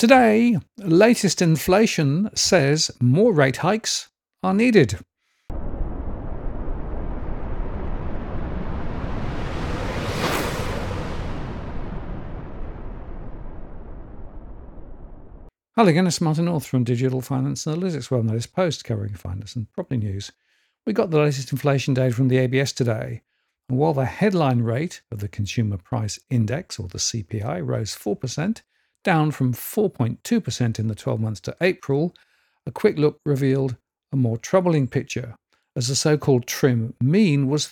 Today, latest inflation says more rate hikes are needed. Hello again, it's Martin North from Digital Finance Analytics, well known as Post, covering finance and property news. We got the latest inflation data from the ABS today, and while the headline rate of the Consumer Price Index, or the CPI, rose 4%, down from 4.2% in the 12 months to April, a quick look revealed a more troubling picture, as the so-called trim mean was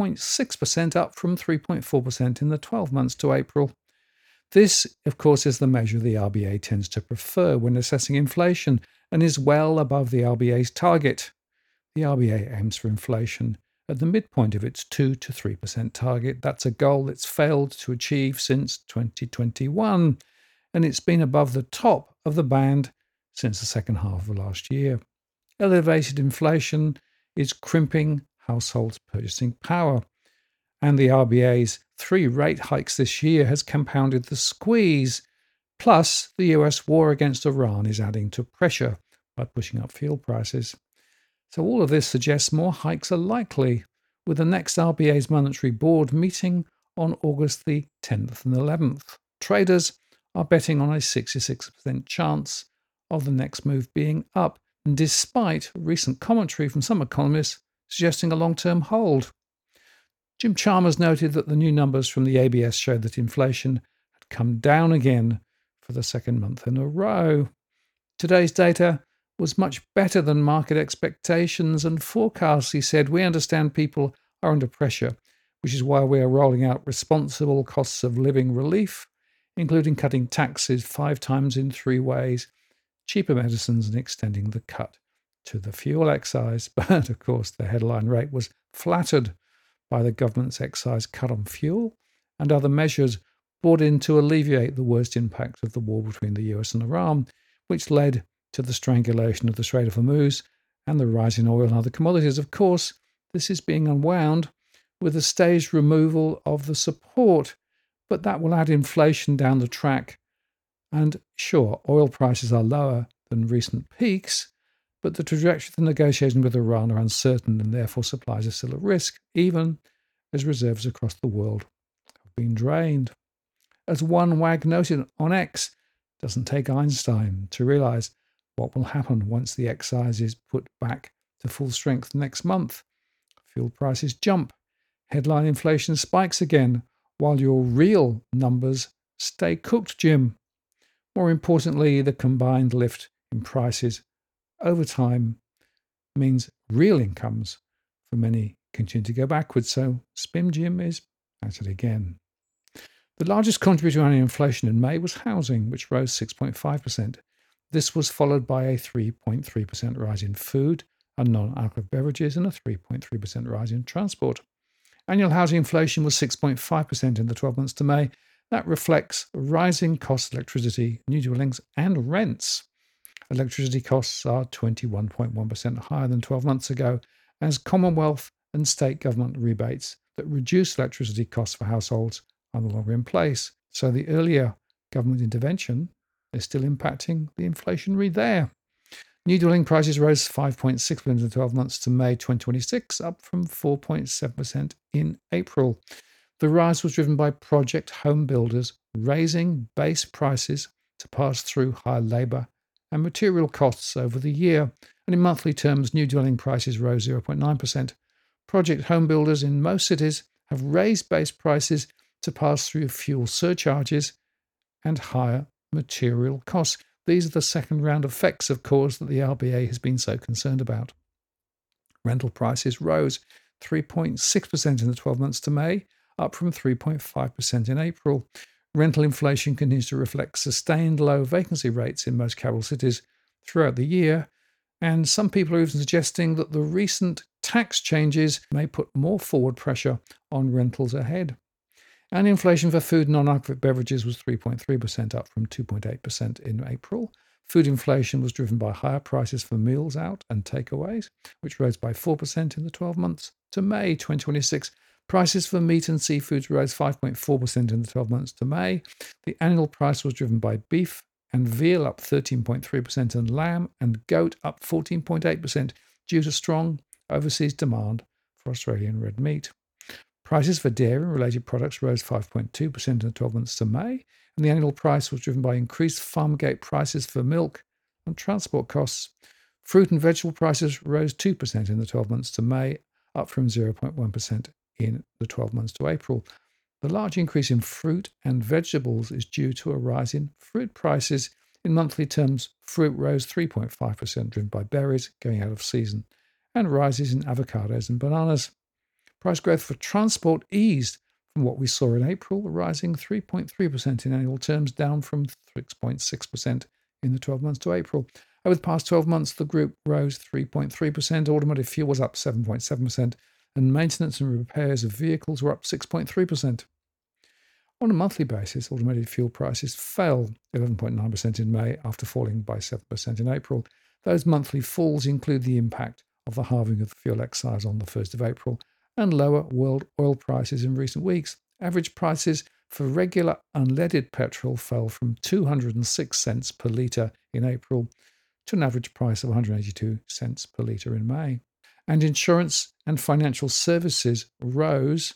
3.6%, up from 3.4% in the 12 months to April. This, of course, is the measure the RBA tends to prefer when assessing inflation and is well above the RBA's target. The RBA aims for inflation at the midpoint of its 2 to 3% target. That's a goal it's failed to achieve since 2021, and it's been above the top of the band since the second half of last year. Elevated inflation is crimping households' purchasing power, and the RBA's 3 rate hikes this year has compounded the squeeze. Plus, the US war against Iran is adding to pressure by pushing up fuel prices. So all of this suggests more hikes are likely, with the next RBA's Monetary Board meeting on August the 10th and 11th. Traders are betting on a 66% chance of the next move being up, despite recent commentary from some economists suggesting a long-term hold. Jim Chalmers noted that the new numbers from the ABS showed that inflation had come down again for the second month in a row. Today's data was much better than market expectations and forecasts, he said. We understand people are under pressure, which is why we are rolling out responsible costs of living relief, including cutting taxes 5 times in 3 ways, cheaper medicines, and extending the cut to the fuel excise. But, of course, the headline rate was flattered by the government's excise cut on fuel and other measures brought in to alleviate the worst impact of the war between the US and Iran, which led to the strangulation of the Strait of Hormuz and the rise in oil and other commodities. Of course, this is being unwound with a staged removal of the support, but that will add inflation down the track. And sure, oil prices are lower than recent peaks, but the trajectory of the negotiations with Iran are uncertain, and therefore supplies are still at risk, even as reserves across the world have been drained. As one wag noted on X, it doesn't take Einstein to realize what will happen once the excise is put back to full strength next month. Fuel prices jump, headline inflation spikes again, while your real numbers stay cooked, Jim. More importantly, the combined lift in prices over time means real incomes for many continue to go backwards. So Spim Jim is at it again. The largest contributor to inflation in May was housing, which rose 6.5%. This was followed by a 3.3% rise in food and non-alcoholic beverages and a 3.3% rise in transport. Annual housing inflation was 6.5% in the 12 months to May. That reflects rising costs of electricity, new dwellings, and rents. Electricity costs are 21.1% higher than 12 months ago, as Commonwealth and state government rebates that reduce electricity costs for households are no longer in place. So the earlier government intervention is still impacting the inflation read there. New dwelling prices rose 5.6% in the 12 months to May 2026, up from 4.7% in April. The rise was driven by project home builders raising base prices to pass through higher labour and material costs over the year, and in monthly terms, new dwelling prices rose 0.9%. Project home builders in most cities have raised base prices to pass through fuel surcharges and higher material costs. These are the second round effects, of course, that the RBA has been so concerned about. Rental prices rose 3.6% in the 12 months to May, up from 3.5% in April. Rental inflation continues to reflect sustained low vacancy rates in most capital cities throughout the year, and some people are even suggesting that the recent tax changes may put more forward pressure on rentals ahead. And inflation for food and non-alcoholic beverages was 3.3%, up from 2.8% in April. Food inflation was driven by higher prices for meals out and takeaways, which rose by 4% in the 12 months to May 2026. Prices for meat and seafoods rose 5.4% in the 12 months to May. The annual price was driven by beef, and veal up 13.3% and lamb and goat up 14.8% due to strong overseas demand for Australian red meat. Prices for dairy and related products rose 5.2% in the 12 months to May, and the annual price was driven by increased farmgate prices for milk and transport costs. Fruit and vegetable prices rose 2% in the 12 months to May, up from 0.1% in the 12 months to April. The large increase in fruit and vegetables is due to a rise in fruit prices. In monthly terms, fruit rose 3.5%, driven by berries going out of season, and rises in avocados and bananas. Price growth for transport eased from what we saw in April, rising 3.3% in annual terms, down from 6.6% in the 12 months to April. Over the past 12 months, the group rose 3.3%, automotive fuel was up 7.7%, and maintenance and repairs of vehicles were up 6.3%. On a monthly basis, automotive fuel prices fell 11.9% in May after falling by 7% in April. Those monthly falls include the impact of the halving of the fuel excise on the 1st of April and lower world oil prices in recent weeks. Average prices for regular unleaded petrol fell from 206 cents per litre in April to an average price of 182 cents per litre in May. And insurance and financial services rose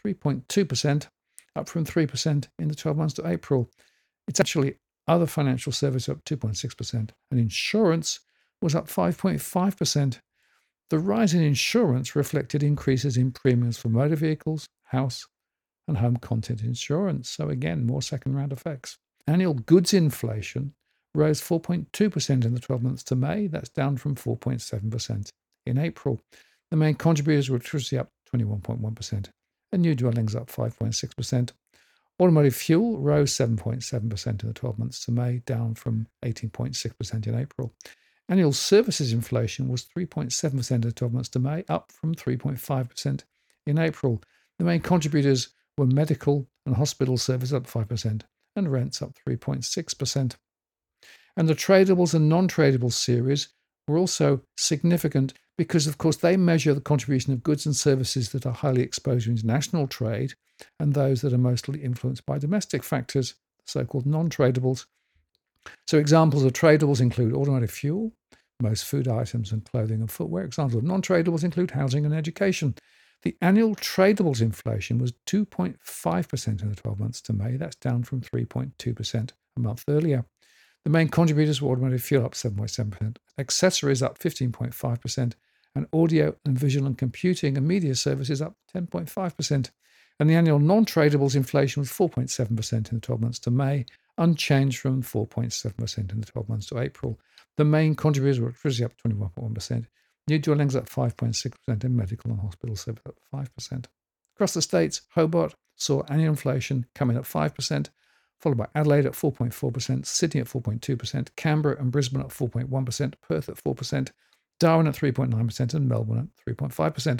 3.2%, up from 3% in the 12 months to April. It's actually other financial services up 2.6%, and insurance was up 5.5%. The rise in insurance reflected increases in premiums for motor vehicles, house, and home content insurance. So again, more second-round effects. Annual goods inflation rose 4.2% in the 12 months to May. That's down from 4.7% in April. The main contributors were electricity up 21.1% and new dwellings up 5.6%. Automotive fuel rose 7.7% in the 12 months to May, down from 18.6% in April. Annual services inflation was 3.7% in the 12 months to May, up from 3.5% in April. The main contributors were medical and hospital services up 5% and rents up 3.6%. And the tradables and non-tradable series were also significant because, of course, they measure the contribution of goods and services that are highly exposed to international trade and those that are mostly influenced by domestic factors, so-called non-tradables. So examples of tradables include automotive fuel, most food items and clothing and footwear. Examples of non-tradables include housing and education. The annual tradables inflation was 2.5% in the 12 months to May. That's down from 3.2% a month earlier. The main contributors were automotive fuel up 7.7%, accessories up 15.5%, and audio and visual and computing and media services up 10.5%. And the annual non-tradables inflation was 4.7% in the 12 months to May, unchanged from 4.7% in the 12 months to April. The main contributors were electricity up 21.1%, new dwellings up 5.6%, and medical and hospital service up 5%. Across the states, Hobart saw annual inflation come in at 5%, followed by Adelaide at 4.4%, Sydney at 4.2%, Canberra and Brisbane at 4.1%, Perth at 4%, Darwin at 3.9%, and Melbourne at 3.5%.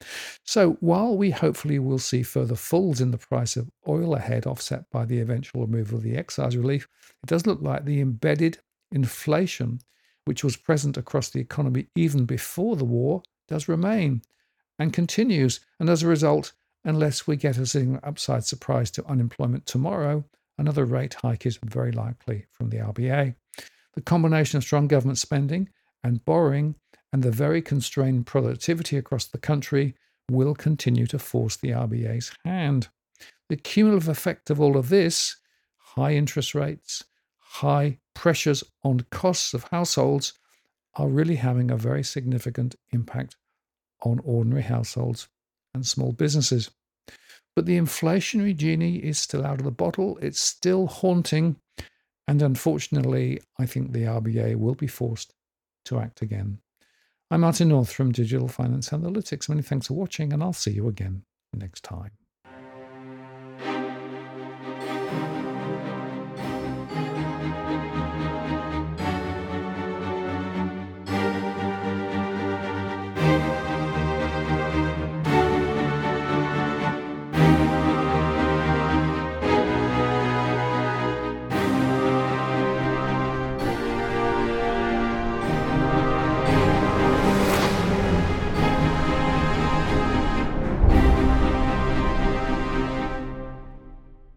So while we hopefully will see further falls in the price of oil ahead, offset by the eventual removal of the excise relief, it does look like the embedded inflation, which was present across the economy even before the war, does remain and continues. And as a result, unless we get a single upside surprise to unemployment tomorrow, another rate hike is very likely from the RBA. The combination of strong government spending and borrowing and the very constrained productivity across the country will continue to force the RBA's hand. The cumulative effect of all of this, high interest rates, high pressures on costs of households, are really having a very significant impact on ordinary households and small businesses. But the inflationary genie is still out of the bottle. It's still haunting. And unfortunately, I think the RBA will be forced to act again. I'm Martin North from Digital Finance Analytics. Many thanks for watching, and I'll see you again next time.